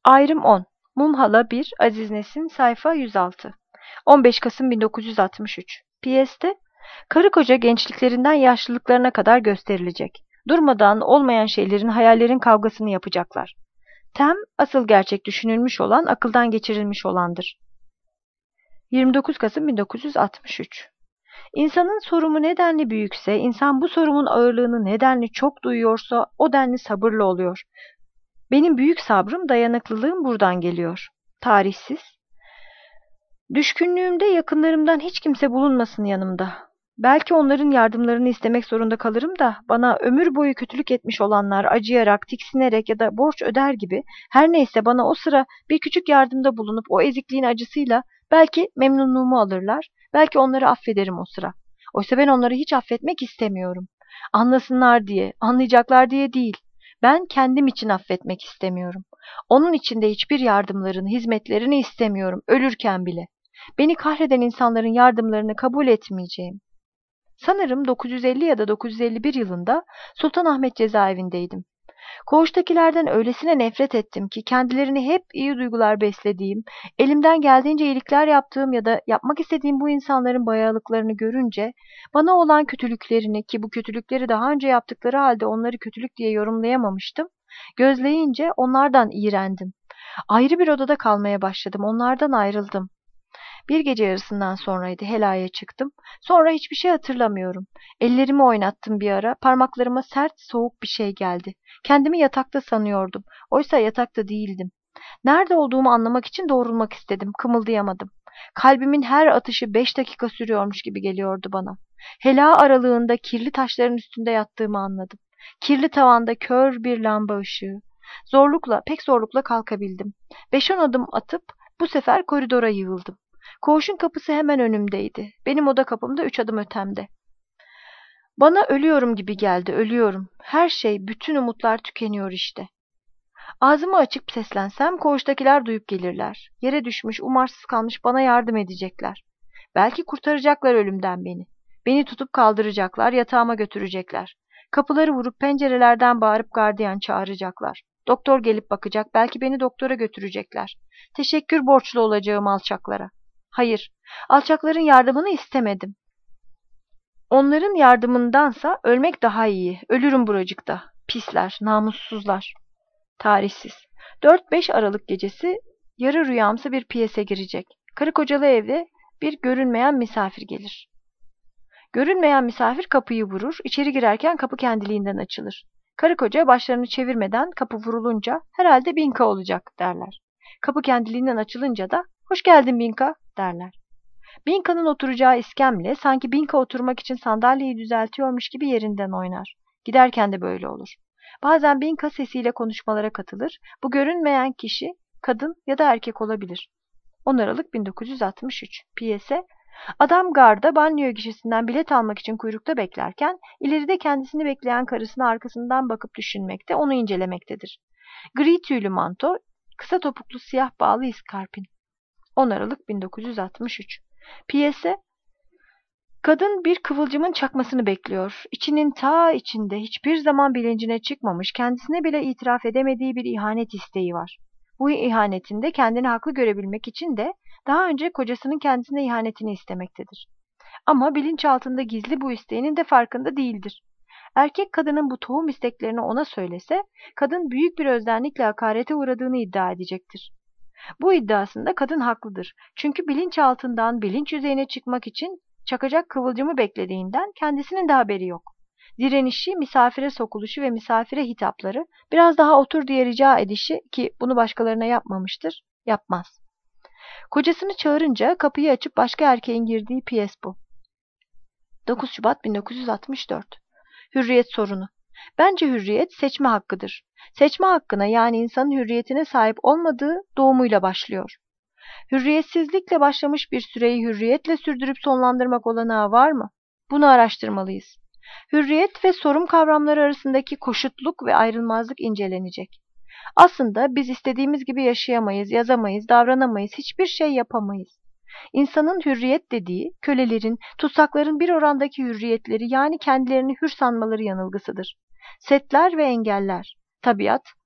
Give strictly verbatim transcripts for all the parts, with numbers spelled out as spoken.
Ayrım on. Mumhala bir. Aziz Nesin. Sayfa yüz altı. on beş Kasım bin dokuz yüz altmış üç. Piyeste, karı koca gençliklerinden yaşlılıklarına kadar gösterilecek. Durmadan olmayan şeylerin, hayallerin kavgasını yapacaklar. Tem, asıl gerçek düşünülmüş olan, akıldan geçirilmiş olandır. yirmi dokuz Kasım bin dokuz yüz altmış üç. İnsanın sorumu nedenli büyükse, insan bu sorumun ağırlığını nedenli çok duyuyorsa, o denli sabırlı oluyor. Benim büyük sabrım, dayanıklılığım buradan geliyor. Tarihsiz. Düşkünlüğümde yakınlarımdan hiç kimse bulunmasın yanımda. Belki onların yardımlarını istemek zorunda kalırım da, bana ömür boyu kötülük etmiş olanlar acıyarak, tiksinerek ya da borç öder gibi, her neyse bana o sıra bir küçük yardımda bulunup o ezikliğin acısıyla belki memnunluğumu alırlar, belki onları affederim o sıra. Oysa ben onları hiç affetmek istemiyorum. Anlasınlar diye, anlayacaklar diye değil. Ben kendim için affetmek istemiyorum. Onun için de hiçbir yardımlarını, hizmetlerini istemiyorum, ölürken bile. Beni kahreden insanların yardımlarını kabul etmeyeceğim. Sanırım dokuz yüz elli ya da dokuz yüz elli bir yılında Sultanahmet cezaevindeydim. Koğuştakilerden öylesine nefret ettim ki kendilerini hep iyi duygular beslediğim, elimden geldiğince iyilikler yaptığım ya da yapmak istediğim bu insanların bayağılıklarını görünce, bana olan kötülüklerini, ki bu kötülükleri daha önce yaptıkları halde onları kötülük diye yorumlayamamıştım, gözleyince onlardan iğrendim. Ayrı bir odada kalmaya başladım, onlardan ayrıldım. Bir gece yarısından sonraydı, helaya çıktım. Sonra hiçbir şey hatırlamıyorum. Ellerimi oynattım bir ara, parmaklarıma sert, soğuk bir şey geldi. Kendimi yatakta sanıyordum. Oysa yatakta değildim. Nerede olduğumu anlamak için doğrulmak istedim, kımıldayamadım. Kalbimin her atışı beş dakika sürüyormuş gibi geliyordu bana. Hela aralığında kirli taşların üstünde yattığımı anladım. Kirli tavanda kör bir lamba ışığı. Zorlukla, pek zorlukla kalkabildim. Beş on adım atıp bu sefer koridora yığıldım. Koğuşun kapısı hemen önümdeydi. Benim oda kapım da üç adım ötemde. Bana ölüyorum gibi geldi, ölüyorum. Her şey, bütün umutlar tükeniyor işte. Ağzımı açıp seslensem koğuştakiler duyup gelirler. Yere düşmüş, umarsız kalmış bana yardım edecekler. Belki kurtaracaklar ölümden beni. Beni tutup kaldıracaklar, yatağıma götürecekler. Kapıları vurup pencerelerden bağırıp gardiyan çağıracaklar. Doktor gelip bakacak, belki beni doktora götürecekler. Teşekkür borçlu olacağım alçaklara. Hayır, alçakların yardımını istemedim. Onların yardımındansa ölmek daha iyi. Ölürüm buracıkta. Pisler, namussuzlar. Tarihsiz. dört beş Aralık gecesi yarı rüyamsı bir piyese girecek. Karı kocalı evde bir görünmeyen misafir gelir. Görünmeyen misafir kapıyı vurur, içeri girerken kapı kendiliğinden açılır. Karı koca başlarını çevirmeden kapı vurulunca herhalde Binka olacak derler. Kapı kendiliğinden açılınca da hoş geldin Binka derler. Binka'nın oturacağı iskemle sanki Binka oturmak için sandalyeyi düzeltiyormuş gibi yerinden oynar. Giderken de böyle olur. Bazen Binka sesiyle konuşmalara katılır. Bu görünmeyen kişi kadın ya da erkek olabilir. on Aralık bin dokuz yüz altmış üç. Piyese, adam garda banyo gişesinden bilet almak için kuyrukta beklerken ileride kendisini bekleyen karısına arkasından bakıp düşünmekte, onu incelemektedir. Gri tüylü manto, kısa topuklu siyah bağlı iskarpin. on Aralık bin dokuz yüz altmış üç. Piyese, kadın bir kıvılcımın çakmasını bekliyor. İçinin ta içinde hiçbir zaman bilincine çıkmamış, kendisine bile itiraf edemediği bir ihanet isteği var. Bu ihanetinde kendini haklı görebilmek için de daha önce kocasının kendisine ihanetini istemektedir. Ama bilinçaltında gizli bu isteğinin de farkında değildir. Erkek kadının bu tohum isteklerini ona söylese, kadın büyük bir özlenlikle hakarete uğradığını iddia edecektir. Bu iddiasında kadın haklıdır. Çünkü bilinçaltından bilinç yüzeyine çıkmak için çakacak kıvılcımı beklediğinden kendisinin de haberi yok. Direnişi, misafire sokuluşu ve misafire hitapları, biraz daha otur diye rica edişi, ki bunu başkalarına yapmamıştır, yapmaz. Kocasını çağırınca kapıyı açıp başka erkeğin girdiği piyes bu. dokuz Şubat bin dokuz yüz altmış dört. Hürriyet sorunu. Bence hürriyet seçme hakkıdır. Seçme hakkına, yani insanın hürriyetine sahip olmadığı doğumuyla başlıyor. Hürriyetsizlikle başlamış bir süreyi hürriyetle sürdürüp sonlandırmak olanağı var mı? Bunu araştırmalıyız. Hürriyet ve sorum kavramları arasındaki koşutluk ve ayrılmazlık incelenecek. Aslında biz istediğimiz gibi yaşayamayız, yazamayız, davranamayız, hiçbir şey yapamayız. İnsanın hürriyet dediği, kölelerin, tutsakların bir orandaki hürriyetleri, yani kendilerini hür sanmaları yanılgısıdır. Setler ve engeller, tabiat,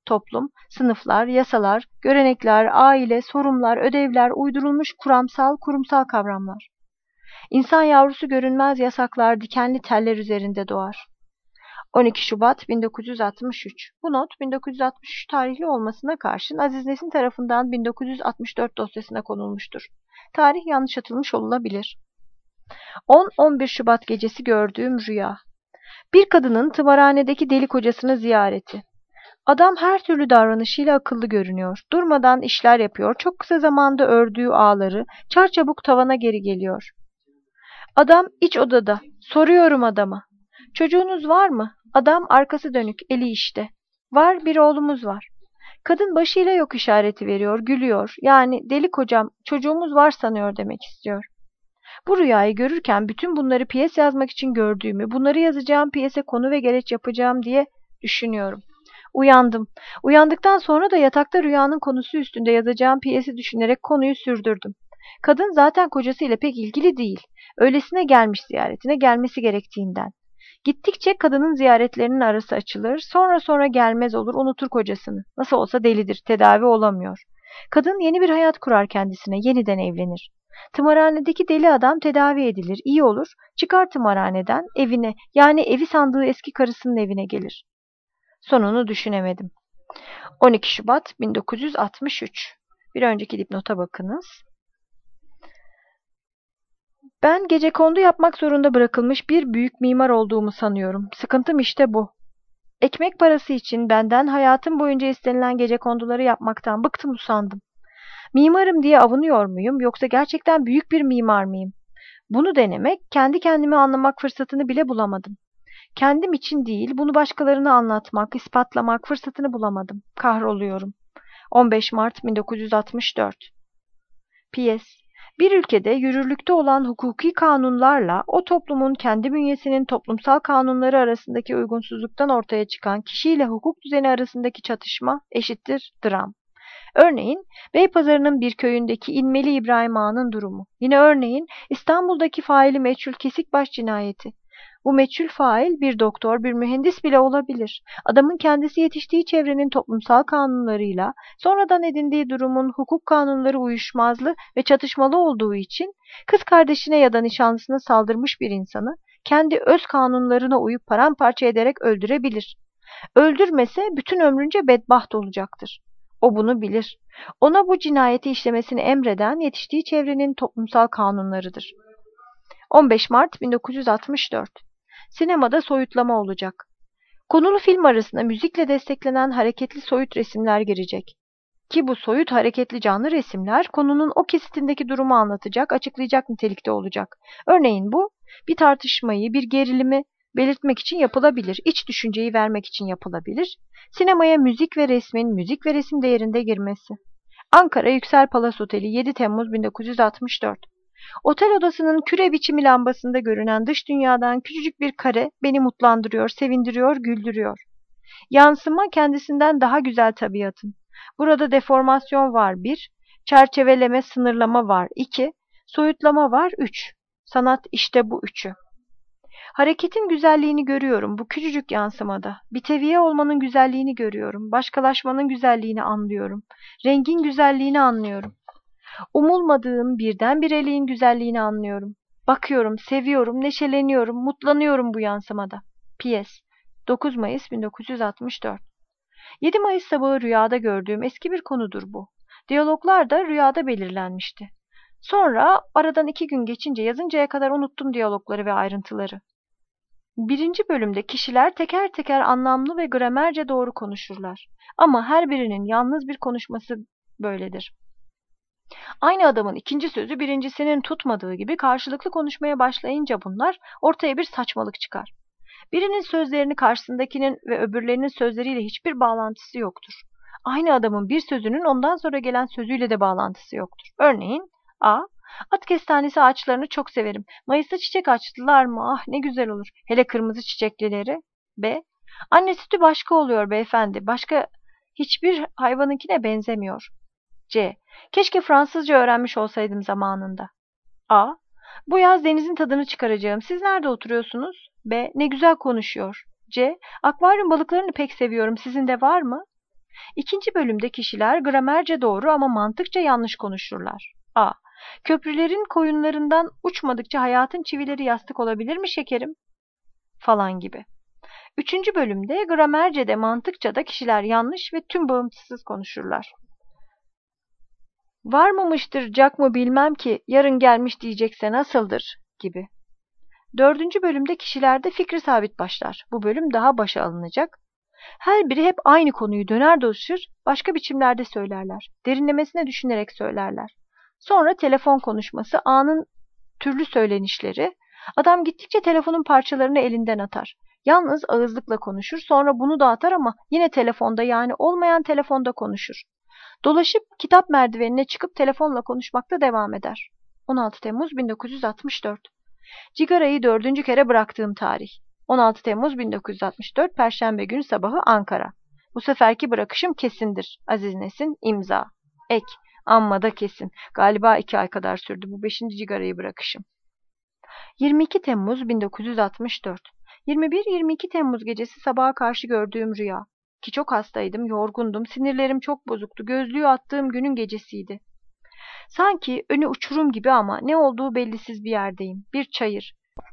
toplum, sınıflar, yasalar, görenekler, aile, sorumlar, ödevler, uydurulmuş kuramsal, kurumsal kavramlar. İnsan yavrusu görünmez yasaklar, dikenli teller üzerinde doğar. on iki Şubat bin dokuz yüz altmış üç. Bu not bin dokuz yüz altmış üç tarihli olmasına karşın Aziz Nesin tarafından bin dokuz yüz altmış dört dosyasına konulmuştur. Tarih yanlış atılmış olabilir. on on bir Şubat gecesi gördüğüm rüya. Bir kadının tımarhanedeki deli kocasını ziyareti. Adam her türlü davranışıyla akıllı görünüyor. Durmadan işler yapıyor. Çok kısa zamanda ördüğü ağları çarçabuk tavana geri geliyor. Adam iç odada. Soruyorum adama. Çocuğunuz var mı? Adam arkası dönük, eli işte. Var, bir oğlumuz var. Kadın başıyla yok işareti veriyor, gülüyor. Yani deli kocam çocuğumuz var sanıyor demek istiyor. Bu rüyayı görürken bütün bunları piyes yazmak için gördüğümü, bunları yazacağım piyese konu ve gereç yapacağım diye düşünüyorum. Uyandım. Uyandıktan sonra da yatakta rüyanın konusu üstünde yazacağım piyesi düşünerek konuyu sürdürdüm. Kadın zaten kocasıyla pek ilgili değil. Öylesine gelmiş ziyaretine, gelmesi gerektiğinden. Gittikçe kadının ziyaretlerinin arası açılır, sonra sonra gelmez olur, unutur kocasını. Nasıl olsa delidir, tedavi olamıyor. Kadın yeni bir hayat kurar kendisine, yeniden evlenir. Tımarhanedeki deli adam tedavi edilir, iyi olur, çıkar tımarhaneden evine, yani evi sandığı eski karısının evine gelir. Sonunu düşünemedim. on iki Şubat bin dokuz yüz altmış üç. Bir önceki dipnota bakınız. Ben gecekondu yapmak zorunda bırakılmış bir büyük mimar olduğumu sanıyorum. Sıkıntım işte bu. Ekmek parası için benden hayatım boyunca istenilen gecekonduları yapmaktan bıktım usandım. Mimarım diye avunuyor muyum, yoksa gerçekten büyük bir mimar mıyım? Bunu denemek, kendi kendimi anlamak fırsatını bile bulamadım. Kendim için değil, bunu başkalarına anlatmak, ispatlamak fırsatını bulamadım. Kahroluyorum. on beş Mart bin dokuz yüz altmış dört. P S. Bir ülkede yürürlükte olan hukuki kanunlarla o toplumun kendi bünyesinin toplumsal kanunları arasındaki uygunsuzluktan ortaya çıkan kişiyle hukuk düzeni arasındaki çatışma eşittir dram. Örneğin Beypazarı'nın bir köyündeki İnmeli İbrahim Ağa'nın durumu. Yine örneğin İstanbul'daki faili meçhul Kesikbaş cinayeti. Bu meçhul fail bir doktor, bir mühendis bile olabilir. Adamın kendisi yetiştiği çevrenin toplumsal kanunlarıyla sonradan edindiği durumun hukuk kanunları uyuşmazlı ve çatışmalı olduğu için kız kardeşine ya da nişanlısına saldırmış bir insanı kendi öz kanunlarına uyup paramparça ederek öldürebilir. Öldürmese bütün ömrünce bedbaht olacaktır. O bunu bilir. Ona bu cinayeti işlemesini emreden yetiştiği çevrenin toplumsal kanunlarıdır. on beş Mart bin dokuz yüz altmış dört. Sinemada soyutlama olacak. Konulu film arasında müzikle desteklenen hareketli soyut resimler girecek. Ki bu soyut hareketli canlı resimler konunun o kesitindeki durumu anlatacak, açıklayacak nitelikte olacak. Örneğin bu bir tartışmayı, bir gerilimi belirtmek için yapılabilir, iç düşünceyi vermek için yapılabilir. Sinemaya müzik ve resmin, müzik ve resim değerinde girmesi. Ankara Yüksel Palas Oteli yedi Temmuz bin dokuz yüz altmış dört. Otel odasının küre biçimi lambasında görünen dış dünyadan küçücük bir kare beni mutlandırıyor, sevindiriyor, güldürüyor. Yansıma kendisinden daha güzel tabiatın. Burada deformasyon var bir, çerçeveleme, sınırlama var iki, soyutlama var üç. Sanat işte bu üçü. Hareketin güzelliğini görüyorum bu küçücük yansımada. Bir teviye olmanın güzelliğini görüyorum. Başkalaşmanın güzelliğini anlıyorum. Rengin güzelliğini anlıyorum. Umulmadığım birdenbireliğin güzelliğini anlıyorum. Bakıyorum, seviyorum, neşeleniyorum, mutlanıyorum bu yansımada. P S. dokuz Mayıs bin dokuz yüz altmış dört. yedi Mayıs sabahı rüyada gördüğüm eski bir konudur bu. Diyaloglar da rüyada belirlenmişti. Sonra aradan iki gün geçince yazıncaya kadar unuttum diyalogları ve ayrıntıları. Birinci bölümde kişiler teker teker anlamlı ve gramerce doğru konuşurlar. Ama her birinin yalnız bir konuşması böyledir. Aynı adamın ikinci sözü birincisinin tutmadığı gibi karşılıklı konuşmaya başlayınca bunlar ortaya bir saçmalık çıkar. Birinin sözlerini karşısındakinin ve öbürlerinin sözleriyle hiçbir bağlantısı yoktur. Aynı adamın bir sözünün ondan sonra gelen sözüyle de bağlantısı yoktur. Örneğin A. At kestanesi ağaçlarını çok severim. Mayıs'ta çiçek açtılar mı? Ah ne güzel olur. Hele kırmızı çiçeklileri. B. Anne sütü başka oluyor beyefendi. Başka hiçbir hayvanınkine benzemiyor. C. Keşke Fransızca öğrenmiş olsaydım zamanında. A. Bu yaz denizin tadını çıkaracağım. Siz nerede oturuyorsunuz? B. Ne güzel konuşuyor. C. Akvaryum balıklarını pek seviyorum. Sizin de var mı? İkinci bölümde kişiler gramerce doğru ama mantıkça yanlış konuşurlar. A. Köprülerin koyunlarından uçmadıkça hayatın çivileri yastık olabilir mi şekerim? Falan gibi. Üçüncü bölümde gramerce de mantıkça da kişiler yanlış ve tüm bağımsız konuşurlar. Var mımıştır, cak mı bilmem ki, yarın gelmiş diyecekse nasıldır gibi. Dördüncü bölümde kişilerde fikri sabit başlar. Bu bölüm daha başa alınacak. Her biri hep aynı konuyu döner dolaşır, başka biçimlerde söylerler. Derinlemesine düşünerek söylerler. Sonra telefon konuşması, anın türlü söylenişleri. Adam gittikçe telefonun parçalarını elinden atar. Yalnız ağızlıkla konuşur, sonra bunu da atar ama yine telefonda, yani olmayan telefonda konuşur. Dolaşıp kitap merdivenine çıkıp telefonla konuşmakta devam eder. on altı Temmuz bin dokuz yüz altmış dört. Cigarayı dördüncü kere bıraktığım tarih. on altı Temmuz bin dokuz yüz altmış dört Perşembe günü sabahı Ankara. Bu seferki bırakışım kesindir. Aziz Nesin, imza. Ek. Amma da kesin. Galiba iki ay kadar sürdü bu beşinci cigarayı bırakışım. yirmi iki Temmuz bin dokuz yüz altmış dört. yirmi bir yirmi iki Temmuz gecesi sabaha karşı gördüğüm rüya. Ki çok hastaydım, yorgundum, sinirlerim çok bozuktu. Gözlüğü attığım günün gecesiydi. Sanki önü uçurum gibi ama ne olduğu bellisiz bir yerdeyim. Bir çayır.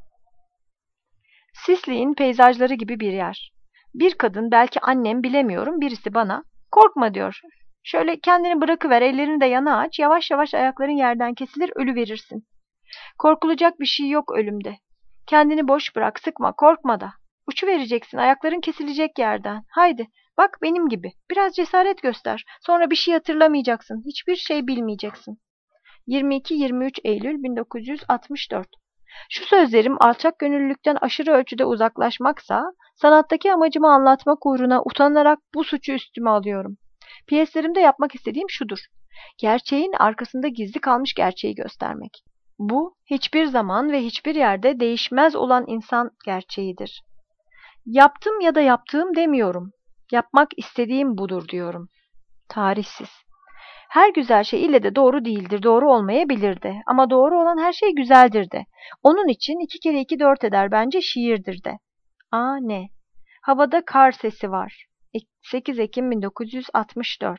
Sisli'nin peyzajları gibi bir yer. Bir kadın, belki annem, bilemiyorum, birisi bana korkma diyor. Şöyle kendini bırakıver, ellerini de yana aç, yavaş yavaş ayakların yerden kesilir, ölü verirsin. Korkulacak bir şey yok ölümde. Kendini boş bırak, sıkma, korkma da. Uçu vereceksin, ayakların kesilecek yerden. Haydi, bak benim gibi. Biraz cesaret göster. Sonra bir şey hatırlamayacaksın. Hiçbir şey bilmeyeceksin. yirmi iki yirmi üç Eylül bin dokuz yüz altmış dört. Şu sözlerim alçak gönüllülükten aşırı ölçüde uzaklaşmaksa, sanattaki amacımı anlatmak uğruna utanarak bu suçu üstüme alıyorum. Piyeslerimde yapmak istediğim şudur: gerçeğin arkasında gizli kalmış gerçeği göstermek. Bu, hiçbir zaman ve hiçbir yerde değişmez olan insan gerçeğidir. Yaptım ya da yaptığım demiyorum. Yapmak istediğim budur diyorum. Tarihsiz. Her güzel şey ile de doğru değildir, doğru olmayabilir de. Ama doğru olan her şey güzeldir de. Onun için iki kere iki dört eder, bence şiirdir de. Aa ne? Havada kar sesi var. sekiz Ekim bin dokuz yüz altmış dört.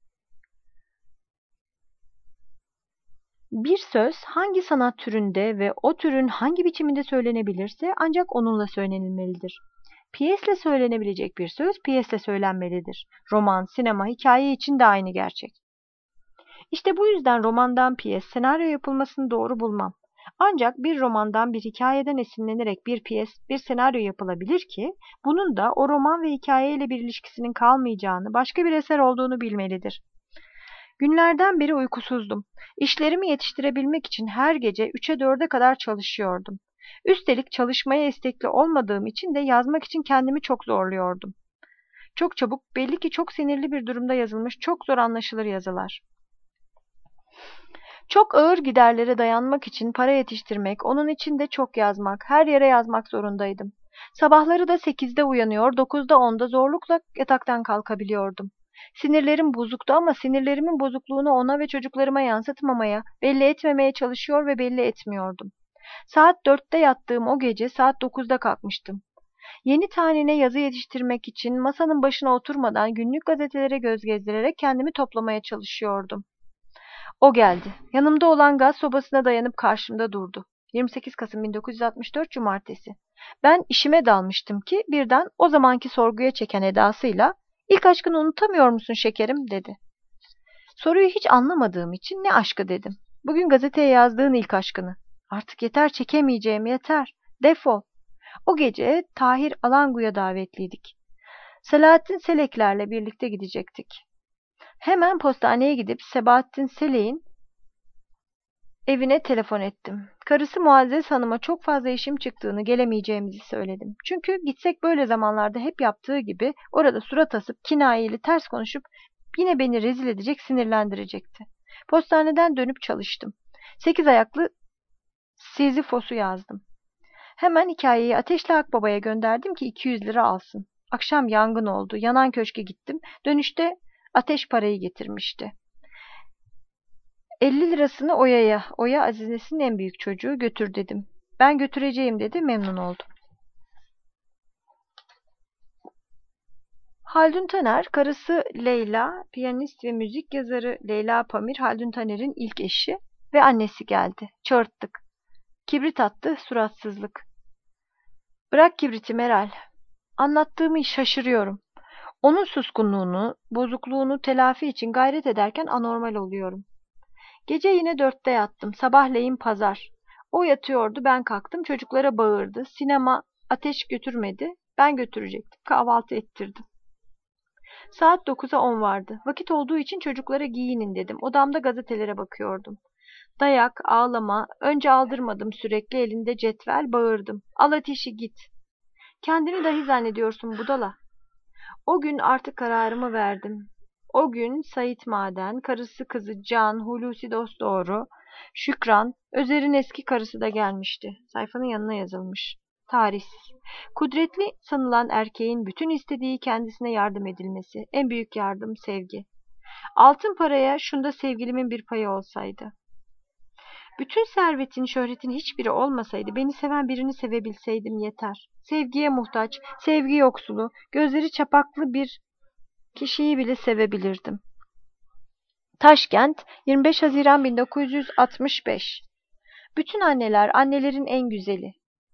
Bir söz hangi sanat türünde ve o türün hangi biçiminde söylenebilirse ancak onunla söylenilmelidir. Piyesle söylenebilecek bir söz piyesle söylenmelidir. Roman, sinema, hikaye için de aynı gerçek. İşte bu yüzden romandan piyes, senaryo yapılmasını doğru bulmam. Ancak bir romandan, bir hikayeden esinlenerek bir piyes, bir senaryo yapılabilir ki, bunun da o roman ve hikayeyle bir ilişkisinin kalmayacağını, başka bir eser olduğunu bilmelidir. Günlerden beri uykusuzdum. İşlerimi yetiştirebilmek için her gece üçe dörde kadar çalışıyordum. Üstelik çalışmaya istekli olmadığım için de yazmak için kendimi çok zorluyordum. Çok çabuk, belli ki çok sinirli bir durumda yazılmış çok zor anlaşılır yazılar. Çok ağır giderlere dayanmak için para yetiştirmek, onun için de çok yazmak, her yere yazmak zorundaydım. Sabahları da sekizde uyanıyor, dokuzda onda zorlukla yataktan kalkabiliyordum. Sinirlerim bozuktu ama sinirlerimin bozukluğunu ona ve çocuklarıma yansıtmamaya, belli etmemeye çalışıyor ve belli etmiyordum. Saat dörtte yattığım o gece saat dokuzda kalkmıştım. Yeni tanine yazı yetiştirmek için masanın başına oturmadan günlük gazetelere göz gezdirerek kendimi toplamaya çalışıyordum. O geldi. Yanımda olan gaz sobasına dayanıp karşımda durdu. yirmi sekiz Kasım bin dokuz yüz altmış dört Cumartesi. Ben işime dalmıştım ki birden o zamanki sorguya çeken edasıyla "İlk aşkını unutamıyor musun şekerim?" dedi. Soruyu hiç anlamadığım için "Ne aşkı?" dedim. "Bugün gazeteye yazdığın ilk aşkını." "Artık yeter, çekemeyeceğim, yeter. Defol." O gece Tahir Alangu'ya davetliydik. Selahattin Seleklerle birlikte gidecektik. Hemen postaneye gidip Sebahattin Selek'in evine telefon ettim. Karısı Muazzez Hanım'a çok fazla işim çıktığını, gelemeyeceğimizi söyledim. Çünkü gitsek böyle zamanlarda hep yaptığı gibi orada surat asıp kinayeli ters konuşup yine beni rezil edecek, sinirlendirecekti. Postaneden dönüp çalıştım. Sekiz ayaklı Sizifos'u yazdım. Hemen hikayeyi Ateşli Akbaba'ya gönderdim ki iki yüz lira alsın. Akşam yangın oldu. Yanan köşke gittim. Dönüşte Ateş parayı getirmişti. elli lirasını Oya'ya, Oya Aziz Nesin'in en büyük çocuğu, götür dedim. Ben götüreceğim dedi, memnun oldum. Haldun Taner, karısı Leyla, piyanist ve müzik yazarı Leyla Pamir, Haldun Taner'in ilk eşi ve annesi geldi. Çağırttık. Kibrit attı, suratsızlık. Bırak kibriti Meral. Anlattığımı şaşırıyorum. Onun suskunluğunu, bozukluğunu telafi için gayret ederken anormal oluyorum. Gece yine dörtte yattım. Sabahleyin pazar. O yatıyordu, ben kalktım. Çocuklara bağırdı. Sinema ateş götürmedi. Ben götürecektim. Kahvaltı ettirdim. Saat dokuza on vardı. Vakit olduğu için çocuklara giyinin dedim. Odamda gazetelere bakıyordum. Dayak, ağlama. Önce aldırmadım, sürekli elinde cetvel, bağırdım. Al ateşi git. Kendini dahi zannediyorsun budala. O gün artık kararımı verdim. O gün Sait Maden, karısı kızı Can, Hulusi Dostdoğru, Şükran, Özer'in eski karısı da gelmişti. Sayfanın yanına yazılmış. Tarihsiz. Kudretli sanılan erkeğin bütün istediği kendisine yardım edilmesi. En büyük yardım sevgi. Altın paraya şunda sevgilimin bir payı olsaydı. Bütün servetin, şöhretin hiçbiri olmasaydı, beni seven birini sevebilseydim yeter. Sevgiye muhtaç, sevgi yoksulu, gözleri çapaklı bir kişiyi bile sevebilirdim. Taşkent, yirmi beş Haziran bin dokuz yüz altmış beş. Bütün anneler, annelerin en güzeli.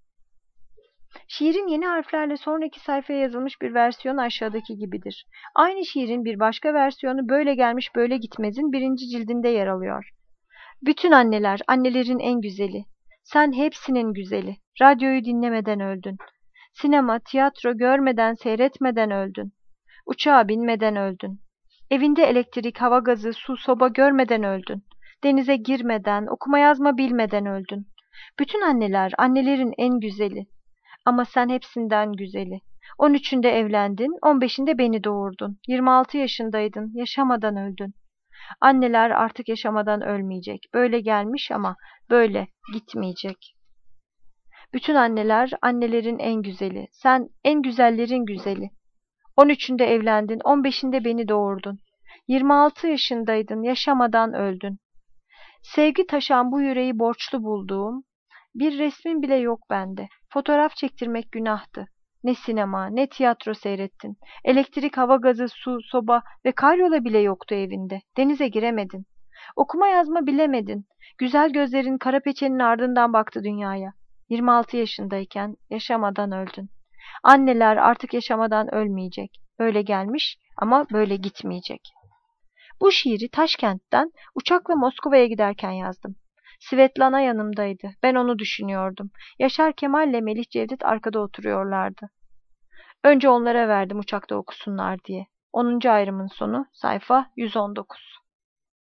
Şiirin yeni harflerle sonraki sayfaya yazılmış bir versiyonu aşağıdaki gibidir. Aynı şiirin bir başka versiyonu Böyle Gelmiş Böyle Gitmez'in birinci cildinde yer alıyor. Bütün anneler, annelerin en güzeli. Sen hepsinin güzeli. Radyoyu dinlemeden öldün. Sinema, tiyatro görmeden, seyretmeden öldün. Uçağa binmeden öldün. Evinde elektrik, hava gazı, su, soba görmeden öldün. Denize girmeden, okuma yazma bilmeden öldün. Bütün anneler, annelerin en güzeli. Ama sen hepsinden güzeli. on üçünde evlendin, on beşinde beni doğurdun. yirmi altı yaşındaydın, yaşamadan öldün. Anneler artık yaşamadan ölmeyecek. Böyle gelmiş ama böyle gitmeyecek. Bütün anneler, annelerin en güzeli. Sen en güzellerin güzeli. on üçünde evlendin, on beşinde beni doğurdun. yirmi altı yaşındaydın, yaşamadan öldün. Sevgi taşan bu yüreği borçlu bulduğum, bir resmin bile yok bende. Fotoğraf çektirmek günahtı. Ne sinema, ne tiyatro seyrettin. Elektrik, hava gazı, su, soba ve karyola bile yoktu evinde. Denize giremedin. Okuma yazma bilemedin. Güzel gözlerin kara peçenin ardından baktı dünyaya. yirmi altı yaşındayken yaşamadan öldün. Anneler artık yaşamadan ölmeyecek. Böyle gelmiş ama böyle gitmeyecek. Bu şiiri Taşkent'ten uçakla Moskova'ya giderken yazdım. Svetlana yanımdaydı. Ben onu düşünüyordum. Yaşar Kemal'le Melih Cevdet arkada oturuyorlardı. Önce onlara verdim uçakta okusunlar diye. onuncu ayrımın sonu, sayfa yüz on dokuz.